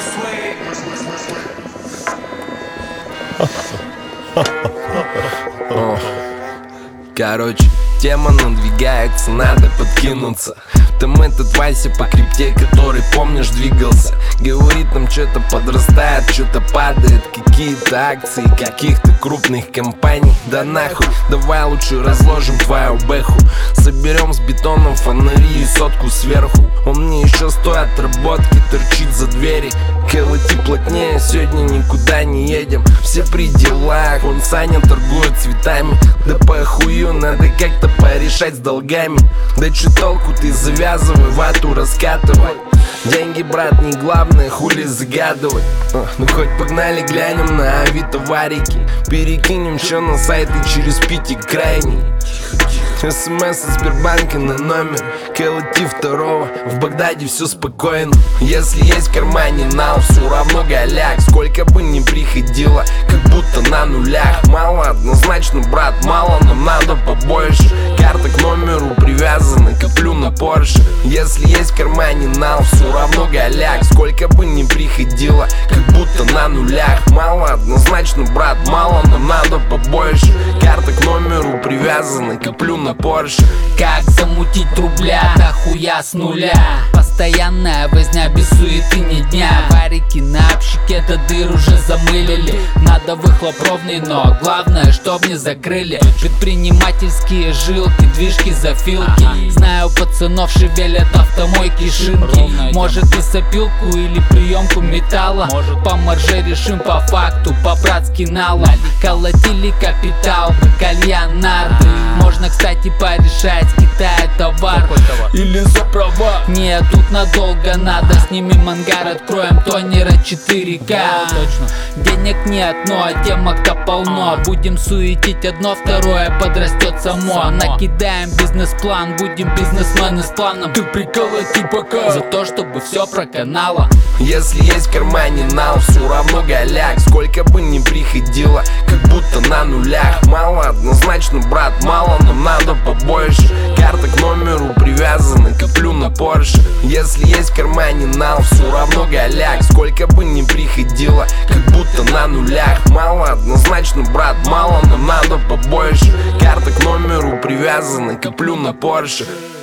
Короче, тема надвигается, надо подкинуться. Там этот Вася по крипте, который, помнишь, двигался. Говорит, нам что-то подрастает, что-то падает. Какие-то акции каких-то крупных компаний. Да нахуй, давай лучше разложим твою бэху. Соберем с бетоном фонари и сотку сверху. Он мне еще стоит отработки, торчит за двери. Колоти плотнее, сегодня никуда не едем. Все при делах, он Саня торгует цветами. Да похую, надо как-то порешать с долгами. Да чё толку, ты завязывай, вату раскатывай. Деньги, брат, не главное, хули загадывать. Ну хоть погнали, глянем на Авито варики. Перекинем чё на сайт и через Питик крайний. СМС из Сбербанка на номер. Колоти второго, в Багдаде все спокойно. Если есть в кармане нал, все равно голяк. Сколько бы ни приходило, как будто на нулях. Мало однозначно, брат, мало, нам надо побольше. Карта к номеру привязана, коплю на Порше. Если есть в кармане нал, все равно голяк. Сколько бы ни приходило, как будто на нулях. Мало однозначно, брат, мало, нам надо побольше. Карта к номеру привязана, коплю на Порше. Как замутить рубля, дохуя с нуля. Постоянная возня, без суеты ни дня. Варики на общике, да дыр уже замылили. Надо выхлоп ровный, но главное, чтоб не закрыли. Предпринимательские жилки, движки, зафилки. Знаю пацанов, шевелят автомойки, шинки. Может и сопилку или приемку металла. По марже решим по факту, по-братски налом. Колотили капитал, кальян, нарды. Можно, кстати, порешать с Китая товар или за права. Нет, тут надолго надо. Снимем ангар, откроем тонера 4К. Денег нет, но темок-то полно. Будем суетить одно, второе подрастет само. Накидаем бизнес-план, будем бизнесмены с планом. Ты приколоти пока за то, чтобы все проканало. Если есть в кармане нал, все равно голяк. Сколько бы ни приходило, как будто на нулях. Мало однозначно, брат, мало, нам надо побольше. Карта к номеру привязана, коплю на Порше. Если есть в кармане нал, все равно голяк. Сколько бы ни приходило, как будто на нулях. Мало однозначно, брат, мало, нам надо побольше. Карта к номеру привязана, коплю на Порше.